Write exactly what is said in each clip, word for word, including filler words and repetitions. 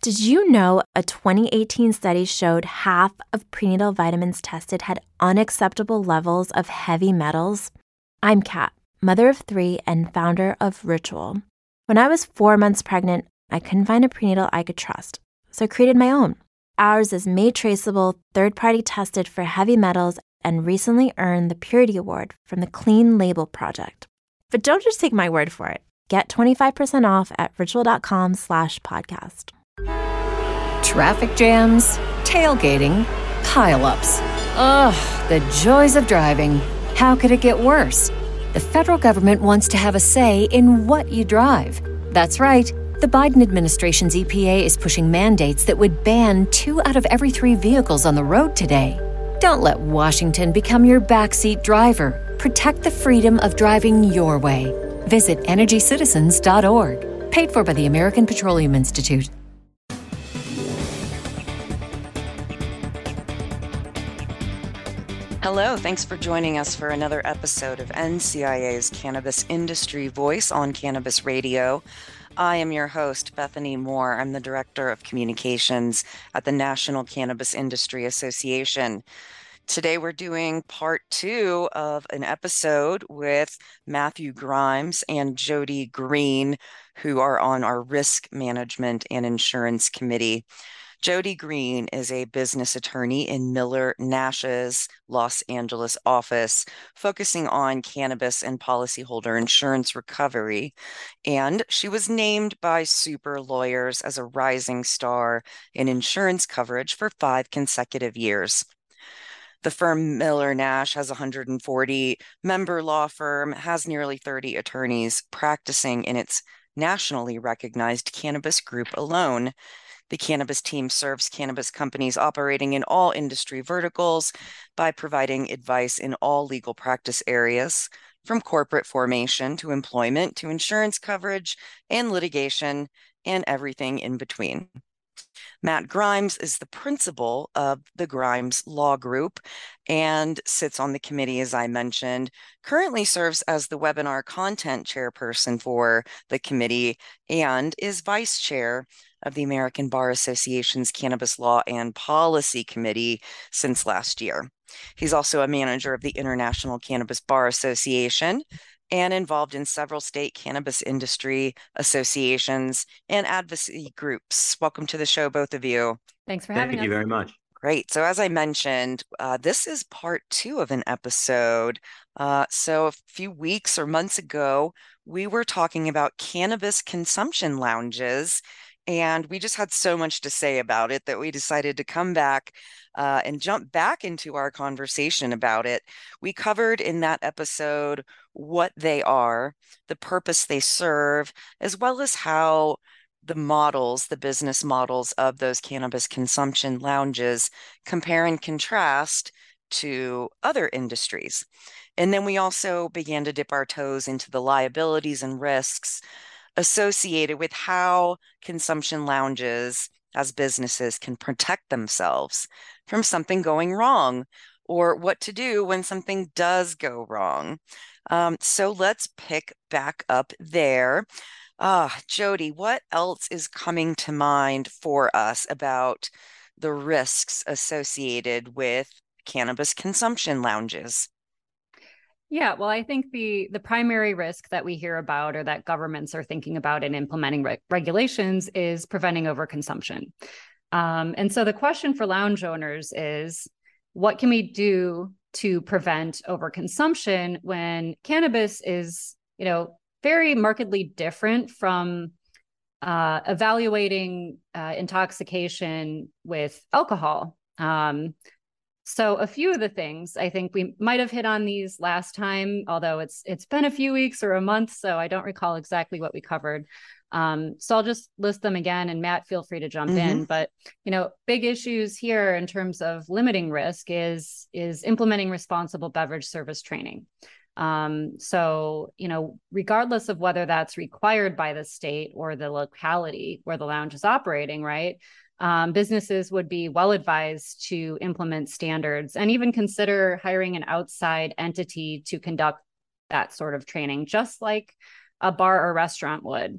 Did you know a twenty eighteen study showed half of prenatal vitamins tested had unacceptable levels of heavy metals? I'm Kat, mother of three and founder of Ritual. When I was four months pregnant, I couldn't find a prenatal I could trust, so I created my own. Ours is made traceable, third-party tested for heavy metals, and recently earned the Purity Award from the Clean Label Project. But don't just take my word for it. Get twenty-five percent off at ritual.com slash podcast. Traffic jams, tailgating, pile-ups. Ugh, the joys of driving. How could it get worse? The federal government wants to have a say in what you drive. That's right. The Biden administration's E P A is pushing mandates that would ban two out of every three vehicles on the road today. Don't let Washington become your backseat driver. Protect the freedom of driving your way. Visit energy citizens dot org. Paid for by the American Petroleum Institute. Hello, thanks for joining us for another episode of N C I A's Cannabis Industry Voice on Cannabis Radio. I am your host, Bethany Moore. I'm the Director of Communications at the National Cannabis Industry Association. Today we're doing part two of an episode with Matthew Grimes and Jody Green, who are on our Risk Management and Insurance Committee. Jody Green is a business attorney in Miller Nash's Los Angeles office, focusing on cannabis and policyholder insurance recovery. And she was named by Super Lawyers as a rising star in insurance coverage for five consecutive years. The firm Miller Nash has a one hundred forty member law firm, has nearly thirty attorneys practicing in its nationally recognized cannabis group alone. The cannabis team serves cannabis companies operating in all industry verticals by providing advice in all legal practice areas, from corporate formation to employment to insurance coverage and litigation and everything in between. Matt Grimes is the principal of the Grimes Law Group and sits on the committee, as I mentioned, currently serves as the webinar content chairperson for the committee and is vice chair of the American Bar Association's Cannabis Law and Policy Committee since last year. He's also a manager of the International Cannabis Bar Association and involved in several state cannabis industry associations and advocacy groups. Welcome to the show, both of you. Thanks for having us. Thank you very much. Great. So as I mentioned, uh, this is part two of an episode. Uh, so a few weeks or months ago, we were talking about cannabis consumption lounges, and we just had so much to say about it that we decided to come back uh, and jump back into our conversation about it. We covered in that episode what they are, the purpose they serve, as well as how the models, the business models of those cannabis consumption lounges compare and contrast to other industries. And then we also began to dip our toes into the liabilities and risks associated with how consumption lounges as businesses can protect themselves from something going wrong, or what to do when something does go wrong. Um, so let's pick back up there. Uh, Jody, what else is coming to mind for us about the risks associated with cannabis consumption lounges? Yeah, well, I think the the primary risk that we hear about or that governments are thinking about in implementing re- regulations is preventing overconsumption. Um, and so the question for lounge owners is, what can we do to prevent overconsumption when cannabis is, you know, very markedly different from uh, evaluating uh, intoxication with alcohol? Um, So a few of the things, I think we might have hit on these last time, although it's it's been a few weeks or a month, so I don't recall exactly what we covered. Um, so I'll just list them again, and Matt, feel free to jump mm-hmm. in. But, you know, big issues here in terms of limiting risk is, is implementing responsible beverage service training. Um, so, you know, regardless of whether that's required by the state or the locality where the lounge is operating, right? Um, businesses would be well advised to implement standards and even consider hiring an outside entity to conduct that sort of training, just like a bar or restaurant would.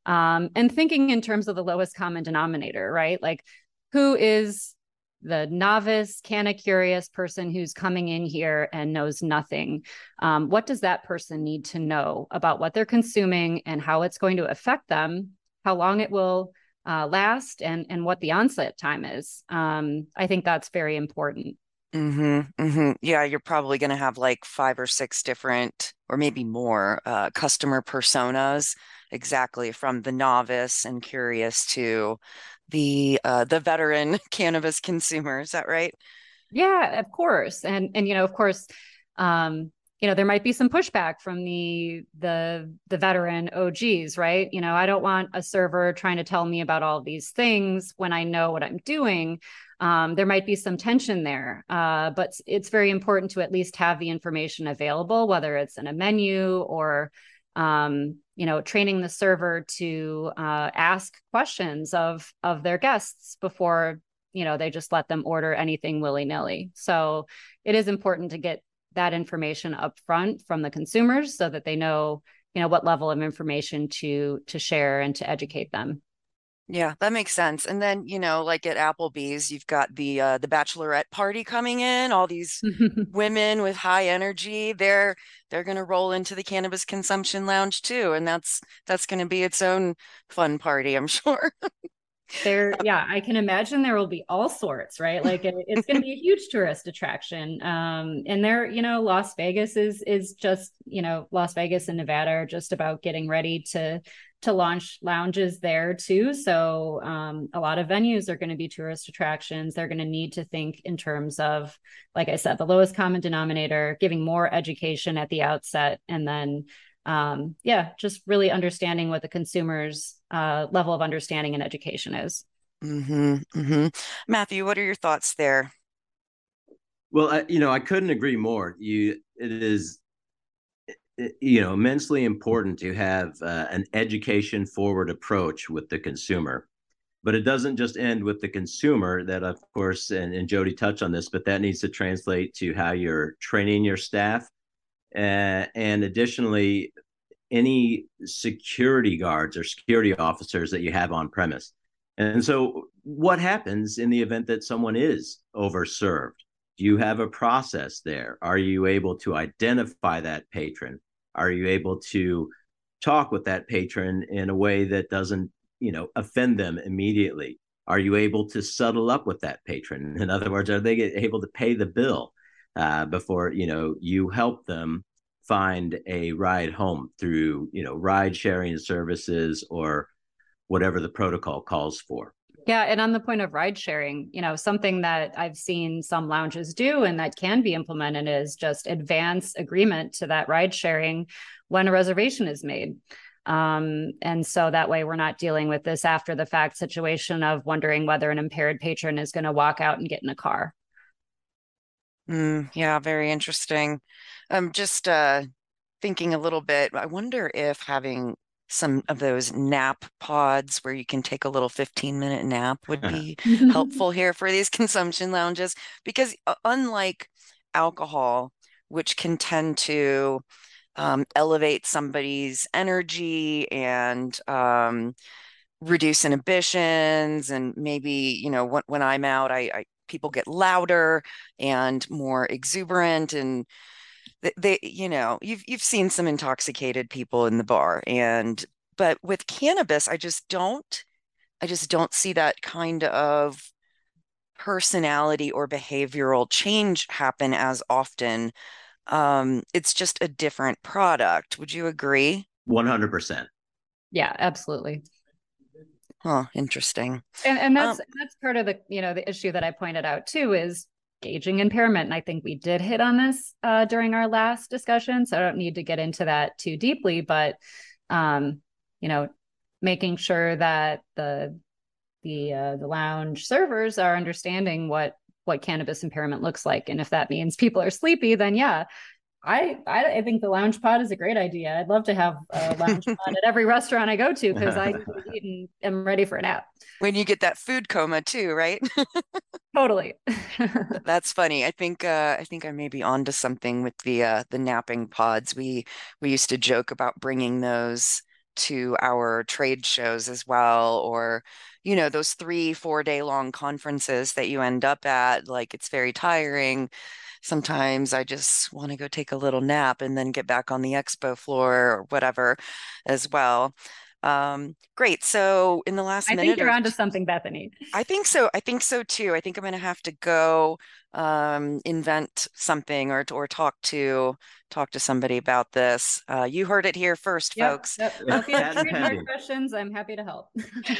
Um, and thinking in terms of the lowest common denominator, right? Like, who is the novice, canna curious person who's coming in here and knows nothing? Um, what does that person need to know about what they're consuming and how it's going to affect them, how long it will uh, last, and, and what the onset time is? Um, I think that's very important. Mm-hmm, mm-hmm. Yeah, you're probably going to have like five or six different, or maybe more, uh, customer personas, exactly from the novice and curious to the uh, the veteran cannabis consumer. Is that right? Yeah, of course. And and you know, of course, um, you know, there might be some pushback from the the the veteran O Gs, right? You know, I don't want a server trying to tell me about all these things when I know what I'm doing. Um, there might be some tension there, uh, but it's very important to at least have the information available, whether it's in a menu or, um, you know, training the server to uh, ask questions of of their guests before, you know, they just let them order anything willy-nilly. So it is important to get that information up front from the consumers so that they know, you know, what level of information to to share and to educate them. Yeah, that makes sense. And then, you know, like at Applebee's, you've got the uh, the bachelorette party coming in, all these women with high energy. They're they're going to roll into the cannabis consumption lounge too, and that's that's going to be its own fun party, I'm sure. There, yeah, I can imagine there will be all sorts, right? Like it, it's going to be a huge tourist attraction. Um, and there, you know, Las Vegas is is just, you know, Las Vegas and Nevada are just about getting ready to to launch lounges there too. So um, a lot of venues are going to be tourist attractions. They're going to need to think in terms of, like I said, the lowest common denominator, giving more education at the outset, and then um, yeah, just really understanding what the consumer's uh, level of understanding and education is. Mm-hmm, mm-hmm. Matthew, what are your thoughts there? Well, I, you know, I couldn't agree more. You, it is, you know, immensely important to have uh, an education forward approach with the consumer. But it doesn't just end with the consumer. That, of course, and, and Jody touched on this, but that needs to translate to how you're training your staff. Uh, and additionally, any security guards or security officers that you have on premise. And so what happens in the event that someone is overserved? Do you have a process there? Are you able to identify that patron? Are you able to talk with that patron in a way that doesn't, you know, offend them immediately? Are you able to settle up with that patron? In other words, are they able to pay the bill uh, before, you know, you help them find a ride home through, you know, ride sharing services or whatever the protocol calls for? Yeah, and on the point of ride sharing, you know, something that I've seen some lounges do and that can be implemented is just advance agreement to that ride sharing when a reservation is made. Um, and so that way we're not dealing with this after the fact situation of wondering whether an impaired patron is going to walk out and get in a car. Mm, yeah, very interesting. I'm just uh, thinking a little bit. I wonder if having some of those nap pods where you can take a little fifteen minute nap would be helpful here for these consumption lounges, because uh, unlike alcohol, which can tend to um, elevate somebody's energy and um, reduce inhibitions, and maybe, you know, when, when I'm out, I, I people get louder and more exuberant, and they, they, you know, you've you've seen some intoxicated people in the bar, and but with cannabis, I just don't, I just don't see that kind of personality or behavioral change happen as often. Um, it's just a different product. Would you agree? one hundred percent. Yeah, absolutely. Huh, interesting. And and that's Um, that's part of the, you know, the issue that I pointed out too is gauging impairment. And I think we did hit on this uh, during our last discussion, so I don't need to get into that too deeply, but um, you know, making sure that the the uh, the lounge servers are understanding what what cannabis impairment looks like, and if that means people are sleepy, then yeah, I, I I think the lounge pod is a great idea. I'd love to have a lounge pod at every restaurant I go to, because I eat and am ready for a nap. when you get that food coma too, right? Totally. That's funny. I think uh, I think I may be onto something with the uh, the napping pods. We we used to joke about bringing those to our trade shows as well, or, you know, those three, four day long conferences that you end up at. Like, it's very tiring. Sometimes I just want to go take a little nap and then get back on the expo floor or whatever as well. Um, great. So in the last I minute, think you're or onto something, Bethany. I think so. I think so too. I think I'm going to have to go um, invent something or or talk to talk to somebody about this. Uh, you heard it here first, Yep, folks. yep. Yeah, If you have patent trademark pending. questions, I'm happy to help.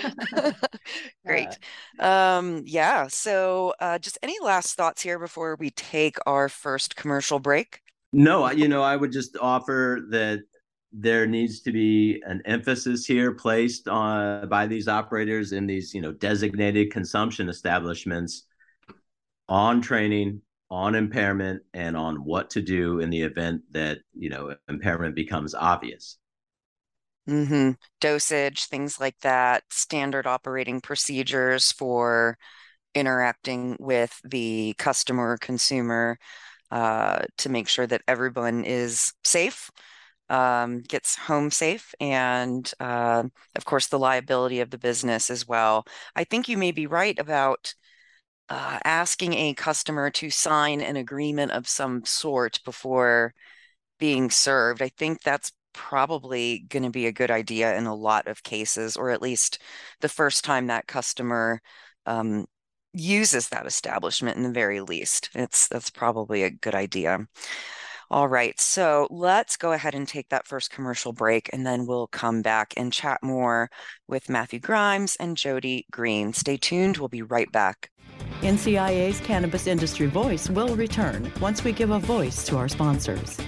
Great. Uh, Um, yeah. So uh, just any last thoughts here before we take our first commercial break? No, I- you know, I would just offer that there needs to be an emphasis here placed on by these operators in these, you know, designated consumption establishments on training, on impairment, and on what to do in the event that, you know, impairment becomes obvious. Mm-hmm. Dosage, things like that, standard operating procedures for interacting with the customer or consumer uh, to make sure that everyone is safe, um, gets home safe, and uh, of course, the liability of the business as well. I think you may be right about uh, asking a customer to sign an agreement of some sort before being served. I think that's probably going to be a good idea in a lot of cases, or at least the first time that customer um, uses that establishment in the very least. It's that's probably a good idea. All right, so let's go ahead and take that first commercial break, and then we'll come back and chat more with Matthew Grimes and Jody Green. Stay tuned. We'll be right back. N C I A's Cannabis Industry Voice will return once we give a voice to our sponsors.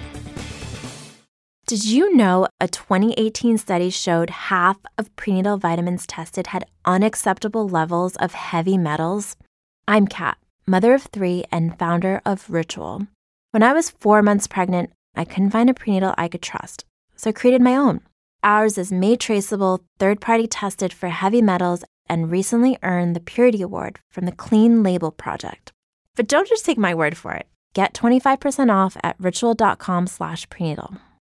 Did you know a twenty eighteen study showed half of prenatal vitamins tested had unacceptable levels of heavy metals? I'm Kat, mother of three and founder of Ritual. When I was four months pregnant, I couldn't find a prenatal I could trust, so I created my own. Ours is made traceable, third-party tested for heavy metals, and recently earned the Purity Award from the Clean Label Project. But don't just take my word for it. Get twenty-five percent off at ritual.com slash prenatal.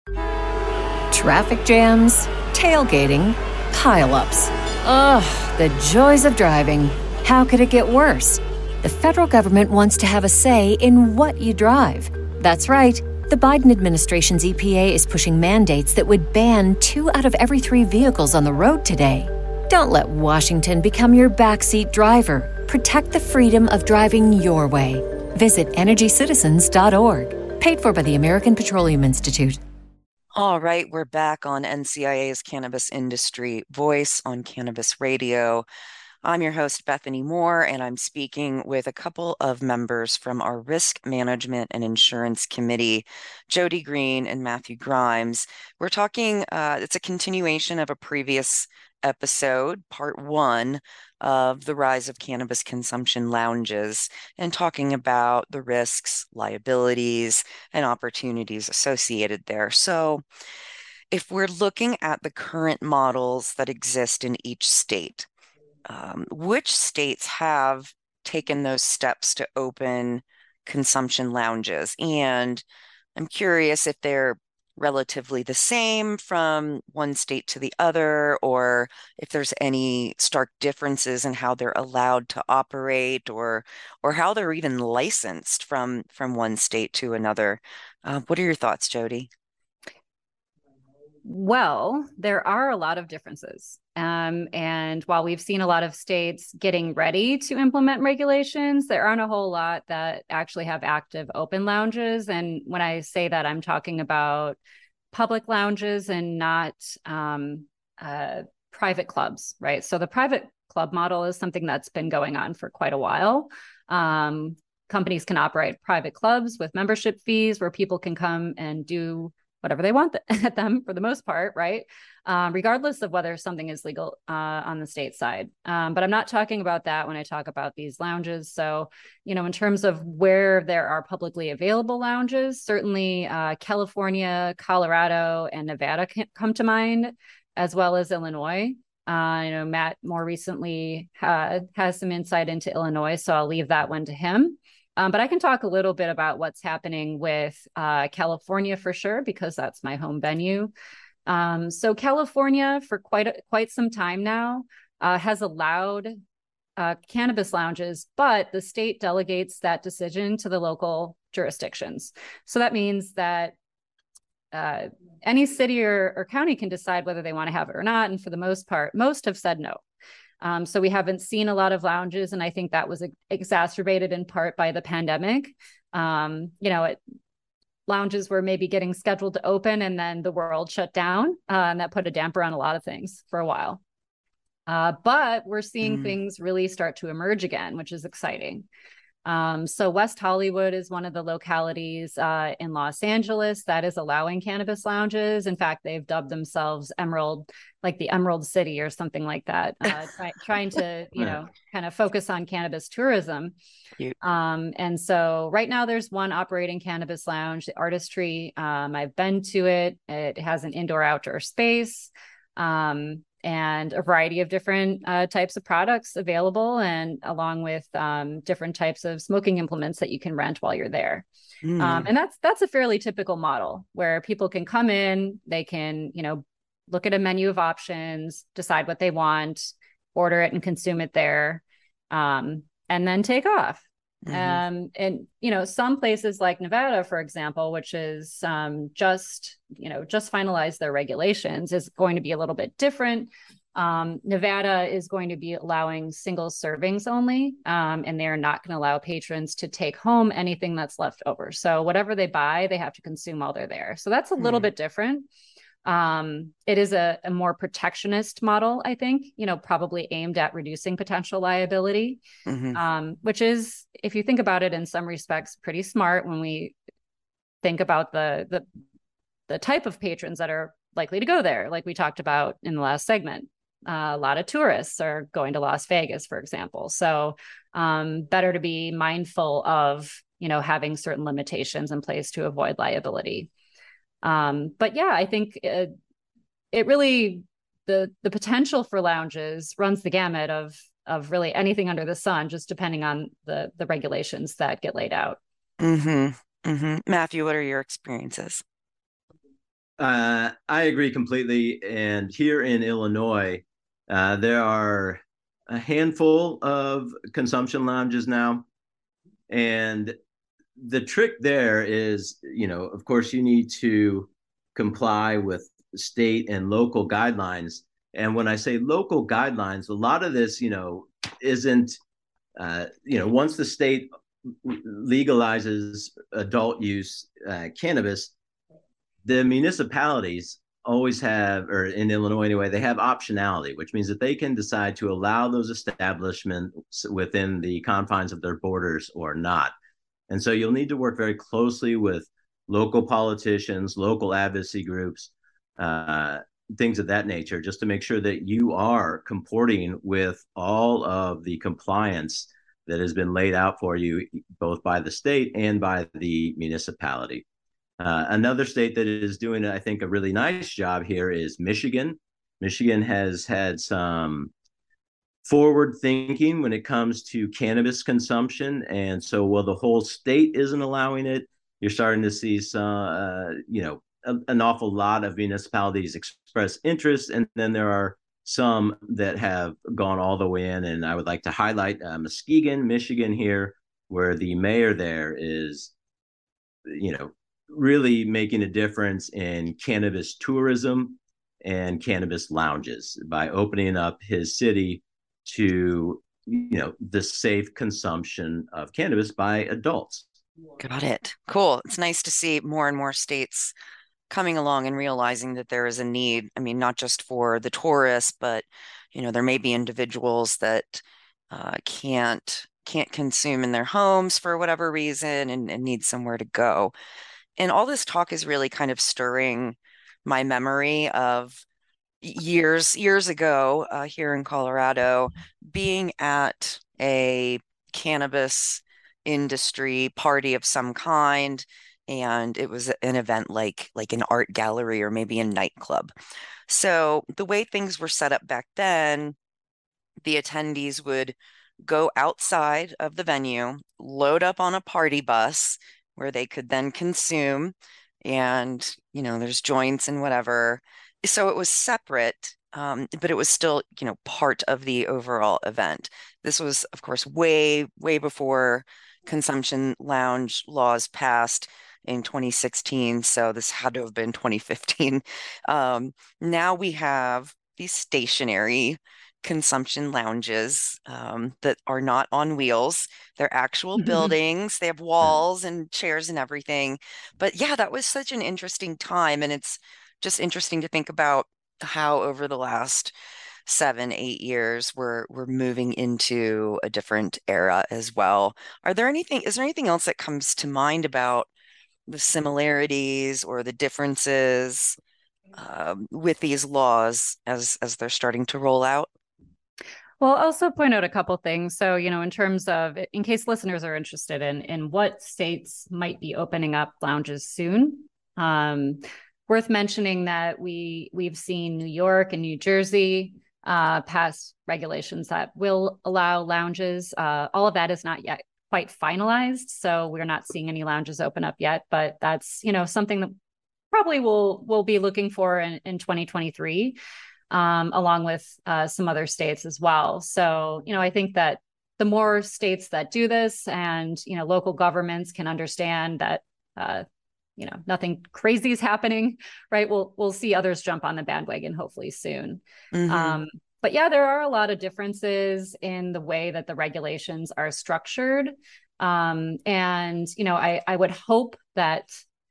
Traffic jams, tailgating, pileups. Ugh, the joys of driving. How could it get worse? The federal government wants to have a say in what you drive. That's right. The Biden administration's E P A is pushing mandates that would ban two out of every three vehicles on the road today. Don't let Washington become your backseat driver. Protect the freedom of driving your way. Visit energy citizens dot org. Paid for by the American Petroleum Institute. All right, we're back on N C I A's Cannabis Industry Voice on Cannabis Radio. I'm your host, Bethany Moore, and I'm speaking with a couple of members from our Risk Management and Insurance Committee, Jody Green and Matthew Grimes. We're talking, uh, it's a continuation of a previous episode, part one of the rise of cannabis consumption lounges, and talking about the risks, liabilities, and opportunities associated there. So if we're looking at the current models that exist in each state, um, which states have taken those steps to open consumption lounges? And I'm curious if they're relatively the same from one state to the other, or if there's any stark differences in how they're allowed to operate, or or how they're even licensed from from one state to another. Uh, what are your thoughts, Jody? Well, there are a lot of differences. Um, and while we've seen a lot of states getting ready to implement regulations, there aren't a whole lot that actually have active open lounges. And when I say that, I'm talking about public lounges and not um, uh, private clubs, right? So the private club model is something that's been going on for quite a while. Um, companies can operate private clubs with membership fees where people can come and do whatever they want at them for the most part, right? Um, regardless of whether something is legal uh, on the state side. Um, but I'm not talking about that when I talk about these lounges. So, you know, in terms of where there are publicly available lounges, certainly uh, California, Colorado, and Nevada can come to mind, as well as Illinois. Uh, you know, Matt more recently uh, has some insight into Illinois, so I'll leave that one to him. Um, but I can talk a little bit about what's happening with uh, California for sure, because that's my home venue. Um, so California, for quite a, quite some time now, uh, has allowed uh, cannabis lounges, but the state delegates that decision to the local jurisdictions. So that means that uh, any city or, or county can decide whether they want to have it or not. And for the most part, most have said no. Um, so we haven't seen a lot of lounges, and I think that was exacerbated in part by the pandemic. Um, you know, it, lounges were maybe getting scheduled to open, and then the world shut down, uh, and that put a damper on a lot of things for a while. Uh, but we're seeing mm. things really start to emerge again, which is exciting. Um, so West Hollywood is one of the localities uh, in Los Angeles that is allowing cannabis lounges. In fact, they've dubbed themselves Emerald, like the Emerald City or something like that, uh, try, trying to, you know, kind of focus on cannabis tourism. Um, and so right now there's one operating cannabis lounge, the Artistry. Um, I've been to it. It has an indoor outdoor space. Um, and a variety of different uh, types of products available, and along with um, different types of smoking implements that you can rent while you're there. Mm. Um, and that's that's a fairly typical model where people can come in, they can, you know, look at a menu of options, decide what they want, order it and consume it there, um, and then take off. Mm-hmm. Um, and, you know, some places like Nevada, for example, which is um, just, you know, just finalized their regulations, is going to be a little bit different. Um, Nevada is going to be allowing single servings only, um, and they're not going to allow patrons to take home anything that's left over. So whatever they buy, they have to consume while they're there. So that's a little mm. bit different. Um, it is a, a more protectionist model, I think, you know, probably aimed at reducing potential liability, mm-hmm. um, which is, if you think about it in some respects, pretty smart when we think about the, the, the type of patrons that are likely to go there. Like we talked about in the last segment, uh, a lot of tourists are going to Las Vegas, for example. So um, better to be mindful of, you know, having certain limitations in place to avoid liability. Um, but yeah, I think it, it really, the the potential for lounges runs the gamut of of really anything under the sun, just depending on the the regulations that get laid out. Mm-hmm. Mm-hmm. Matthew, what are your experiences? Uh, I agree completely. And here in Illinois, uh, there are a handful of consumption lounges now. And the trick there is, you know, of course, you need to comply with state and local guidelines. And when I say local guidelines, a lot of this, you know, isn't, uh, you know, once the state legalizes adult use uh, cannabis, the municipalities always have, or in Illinois anyway, they have optionality, which means that they can decide to allow those establishments within the confines of their borders or not. And so you'll need to work very closely with local politicians, local advocacy groups, uh, things of that nature, just to make sure that you are comporting with all of the compliance that has been laid out for you, both by the state and by the municipality. Uh, another state that is doing, I think, a really nice job here is Michigan. Michigan has had some forward thinking when it comes to cannabis consumption. And so while the whole state isn't allowing it, you're starting to see some, uh, you know, a, an awful lot of municipalities express interest. And then there are some that have gone all the way in. And I would like to highlight uh, Muskegon, Michigan here, where the mayor there is, you know, really making a difference in cannabis tourism and cannabis lounges by opening up his city to, you know, the safe consumption of cannabis by adults. Got it. Cool. It's nice to see more and more states coming along and realizing that there is a need. I mean, not just for the tourists, but, you know, there may be individuals that uh, can't can't consume in their homes for whatever reason and, and need somewhere to go. And all this talk is really kind of stirring my memory of years, years ago uh, here in Colorado, being at a cannabis industry party of some kind. And it was an event like, like an art gallery or maybe a nightclub. So the way things were set up back then, the attendees would go outside of the venue, load up on a party bus where they could then consume. And, you know, there's joints and whatever. so it was separate, um, but it was still, you know, part of the overall event. This was, of course, way, way before consumption lounge laws passed in twenty sixteen. So this had to have been twenty fifteen. Um, now we have these stationary consumption lounges um, that are not on wheels. They're actual buildings. They have walls and chairs and everything. But yeah, that was such an interesting time. And it's just interesting to think about how over the last seven, eight years we're we're moving into a different era as well. Are there anything, is there anything else that comes to mind about the similarities or the differences um, with these laws as as they're starting to roll out? Well, I'll also point out a couple things. So, you know, in terms of, in case listeners are interested in in what states might be opening up lounges soon, um, worth mentioning that we we've seen New York and New Jersey uh, pass regulations that will allow lounges. Uh, all of that is not yet quite finalized, so we're not seeing any lounges open up yet. But that's, you know, something that probably we'll we'll be looking for in, in twenty twenty-three. Um, along with uh, some other states as well. So, you know, I think that the more states that do this and, you know, local governments can understand that, uh, you know, nothing crazy is happening, right? We'll, we'll see others jump on the bandwagon hopefully soon. Mm-hmm. Um, but yeah, there are a lot of differences in the way that the regulations are structured. Um, and, you know, I, I would hope that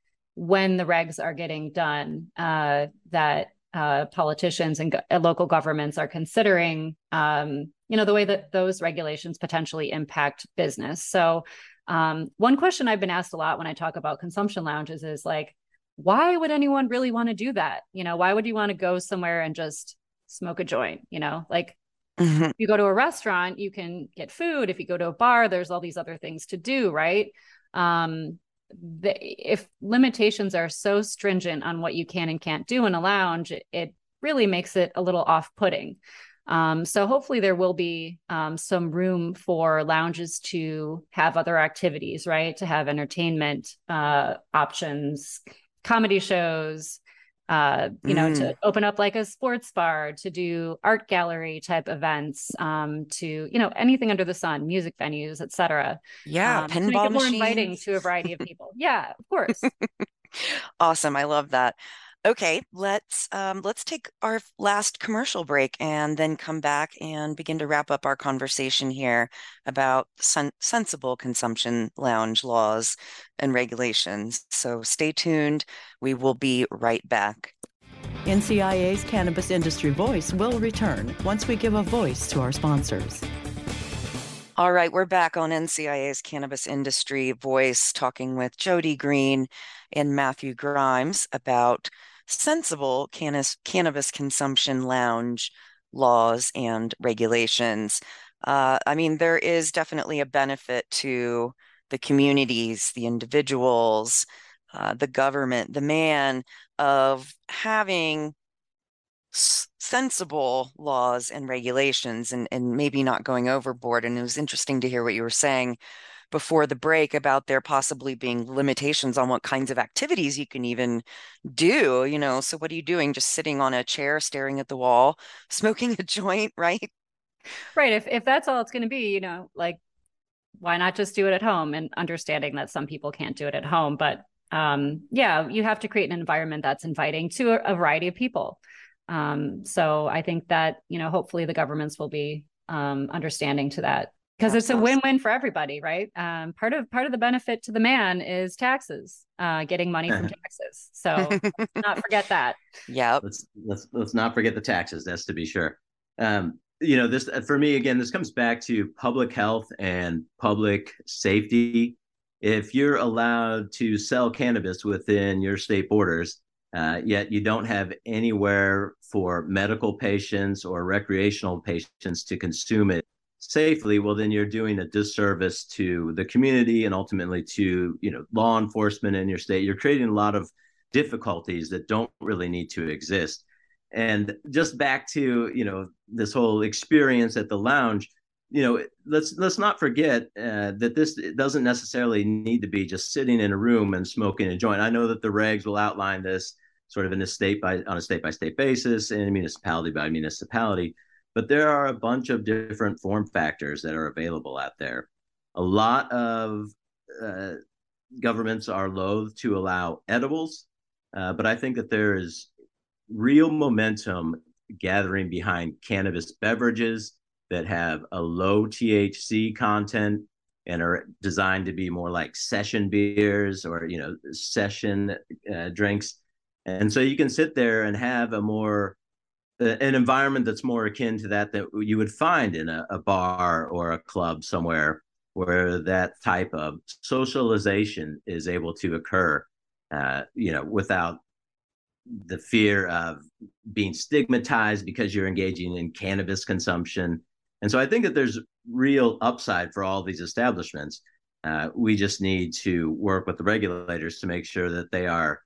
when the regs are getting done, uh, that Uh, politicians and go- local governments are considering, um, you know, the way that those regulations potentially impact business. So um, one question I've been asked a lot when I talk about consumption lounges is like, why would anyone really want to do that? You know, why would you want to go somewhere and just smoke a joint? You know, like mm-hmm. if you go to a restaurant, you can get food. If you go to a bar, there's all these other things to do, right? Um, The, if limitations are so stringent on what you can and can't do in a lounge, it, it really makes it a little off-putting. Um, so hopefully there will be um, some room for lounges to have other activities, right? To have entertainment uh, options, comedy shows, uh, you know, mm. to open up like a sports bar, to do art gallery type events, um, to, you know, anything under the sun, music venues, et cetera. Yeah. Um, pinball to make it more machines. inviting to a variety of people. Yeah, of course. Awesome. I love that. Okay, let's um, let's take our last commercial break and then come back and begin to wrap up our conversation here about sen- sensible consumption lounge laws and regulations. So stay tuned. We will be right back. N C I A's Cannabis Industry Voice will return once we give a voice to our sponsors. All right, we're back on N C I A's Cannabis Industry Voice, talking with Jody Green and Matthew Grimes about sensible cannabis, cannabis consumption lounge laws and regulations. Uh, I mean, there is definitely a benefit to the communities, the individuals, uh, the government, the man of having sensible laws and regulations and, and maybe not going overboard. And it was interesting to hear what you were saying before the break about there possibly being limitations on what kinds of activities you can even do, you know. So what are you doing? Just sitting on a chair, staring at the wall, smoking a joint, right? Right. If if that's all it's going to be, you know, like, why not just do it at home? And understanding that some people can't do it at home. But um, yeah, you have to create an environment that's inviting to a, a variety of people. Um, so I think that, you know, hopefully the governments will be um, understanding to that, because it's a win-win for everybody, right? Um, part of part of the benefit to the man is taxes, uh, getting money from taxes. So let's not forget that. Yeah. Let's let's let's not forget the taxes. That's to be sure. Um, you know, this for me again. This comes back to public health and public safety. If you're allowed to sell cannabis within your state borders, Uh, yet you don't have anywhere for medical patients or recreational patients to consume it safely, well, then you're doing a disservice to the community and ultimately to, you know, law enforcement in your state. You're creating a lot of difficulties that don't really need to exist. And just back to, you know, this whole experience at the lounge, you know, let's let's not forget uh, that this doesn't necessarily need to be just sitting in a room and smoking a joint. I know that the regs will outline this. sort of in a state by on a state by state basis and municipality by municipality. But there are a bunch of different form factors that are available out there. A lot of uh, governments are loath to allow edibles, uh, but I think that there is real momentum gathering behind cannabis beverages that have a low T H C content and are designed to be more like session beers or, you know, session uh, drinks. And so you can sit there and have a more uh, an environment that's more akin to that that you would find in a, a bar or a club somewhere, where that type of socialization is able to occur, uh, you know, without the fear of being stigmatized because you're engaging in cannabis consumption. And so I think that there's real upside for all these establishments. Uh, we just need to work with the regulators to make sure that they are,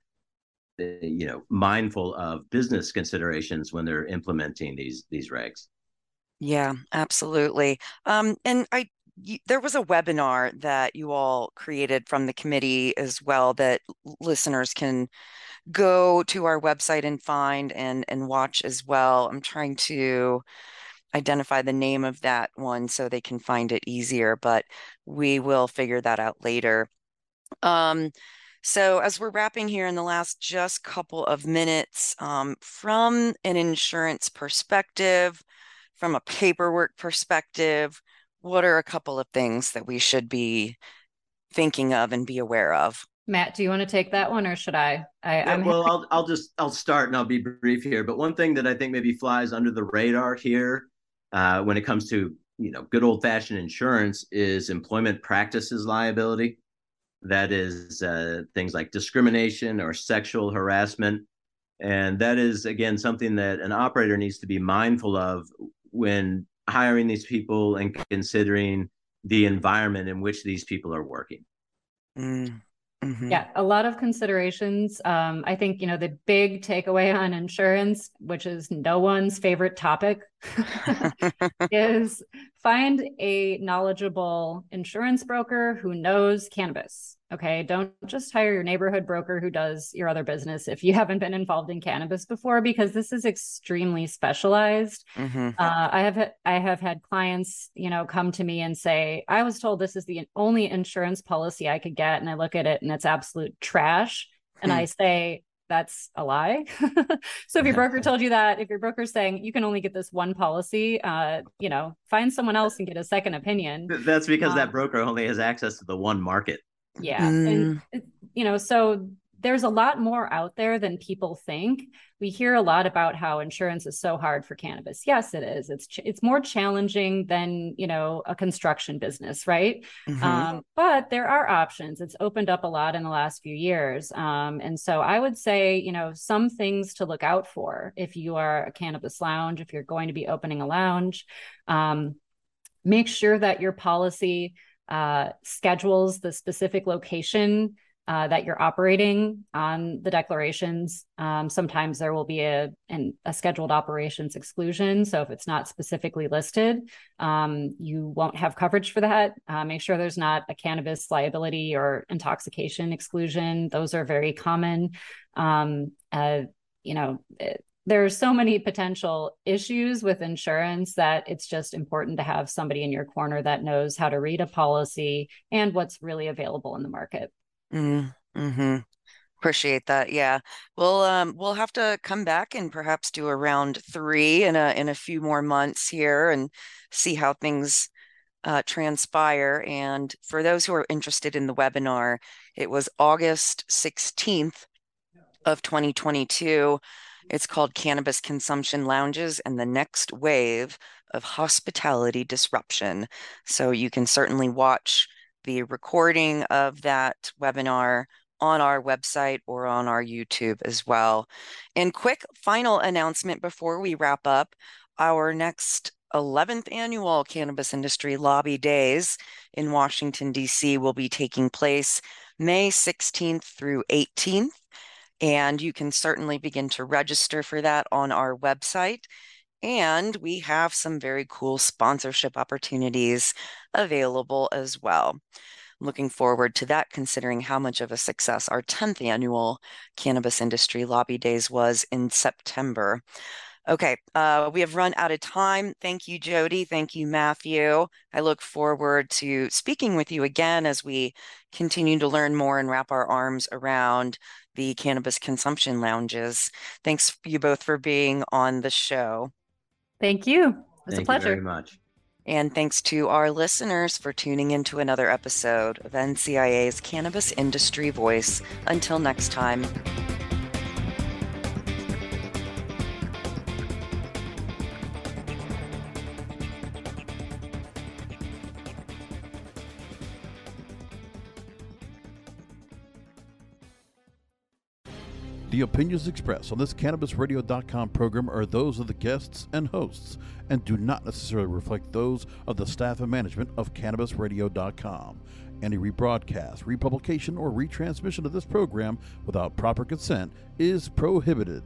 you know, mindful of business considerations when they're implementing these these regs. Yeah, absolutely. Um, and I y- there was a webinar that you all created from the committee as well that listeners can go to our website and find and and watch as well. I'm trying to identify the name of that one so they can find it easier, but we will figure that out later. Um, so as we're wrapping here in the last just couple of minutes, um, from an insurance perspective, from a paperwork perspective, what are a couple of things that we should be thinking of and be aware of? Matt, do you want to take that one or should I? I Yeah, I'm well, I'll I'll just I'll start and I'll be brief here. But one thing that I think maybe flies under the radar here, uh, when it comes to, you know, good old fashioned insurance, is employment practices liability. That is uh, things like discrimination or sexual harassment, and that is again something that an operator needs to be mindful of when hiring these people and considering the environment in which these people are working. Mm. Mm-hmm. Yeah, a lot of considerations. Um, I think, you know, the big takeaway on insurance, which is no one's favorite topic, is find a knowledgeable insurance broker who knows cannabis. Okay, don't just hire your neighborhood broker who does your other business if you haven't been involved in cannabis before, because this is extremely specialized. Mm-hmm. Uh, I have I have had clients, you know, come to me and say, I was told this is the only insurance policy I could get, and I look at it and it's absolute trash. And I say, that's a lie. So if your broker told you that, if your broker's saying you can only get this one policy, uh, you know, find someone else and get a second opinion. That's because um, that broker only has access to the one market. Yeah. Mm. And, you know, so there's a lot more out there than people think. We hear a lot about how insurance is so hard for cannabis. Yes, it is. It's ch- it's more challenging than, you know, a construction business, right? Mm-hmm. Um, but there are options. It's opened up a lot in the last few years. Um, and so I would say, you know, some things to look out for if you are a cannabis lounge, if you're going to be opening a lounge, um, make sure that your policy uh, schedules the specific location Uh, that you're operating on the declarations. Um, sometimes there will be a, an, a scheduled operations exclusion. So if it's not specifically listed, um, you won't have coverage for that. Uh, make sure there's not a cannabis liability or intoxication exclusion. Those are very common. Um, uh, you know, it, there are so many potential issues with insurance that it's just important to have somebody in your corner that knows how to read a policy and what's really available in the market. Mm-hmm. Appreciate that. Yeah. We'll um we'll have to come back and perhaps do a round three in a in a few more months here and see how things uh, transpire. And for those who are interested in the webinar, it was August sixteenth of twenty twenty-two. It's called Cannabis Consumption Lounges and the Next Wave of Hospitality Disruption. So you can certainly watch the recording of that webinar on our website or on our YouTube as well. And quick final announcement before we wrap up, our next eleventh annual Cannabis Industry Lobby Days in Washington, D C will be taking place May sixteenth through eighteenth. And you can certainly begin to register for that on our website. And we have some very cool sponsorship opportunities available as well. Looking forward to that, considering how much of a success our tenth annual Cannabis Industry Lobby Days was in September. Okay, uh, we have run out of time. Thank you, Jody. Thank you, Matthew. I look forward to speaking with you again as we continue to learn more and wrap our arms around the cannabis consumption lounges. Thanks you both for being on the show. Thank you. It was Thank a pleasure. you very much. And thanks to our listeners for tuning into another episode of N C I A's Cannabis Industry Voice. Until next time. The opinions expressed on this Cannabis Radio dot com program are those of the guests and hosts and do not necessarily reflect those of the staff and management of Cannabis Radio dot com. Any rebroadcast, republication, or retransmission of this program without proper consent is prohibited.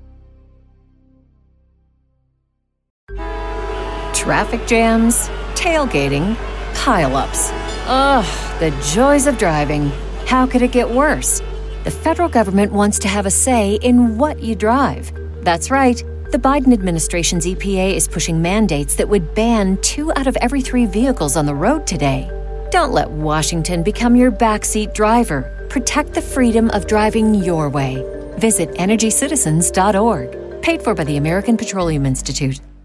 Traffic jams, tailgating, pileups. Ugh, the joys of driving. How could it get worse? The federal government wants to have a say in what you drive. That's right. The Biden administration's E P A is pushing mandates that would ban two out of every three vehicles on the road today. Don't let Washington become your backseat driver. Protect the freedom of driving your way. Visit energy citizens dot org. Paid for by the American Petroleum Institute.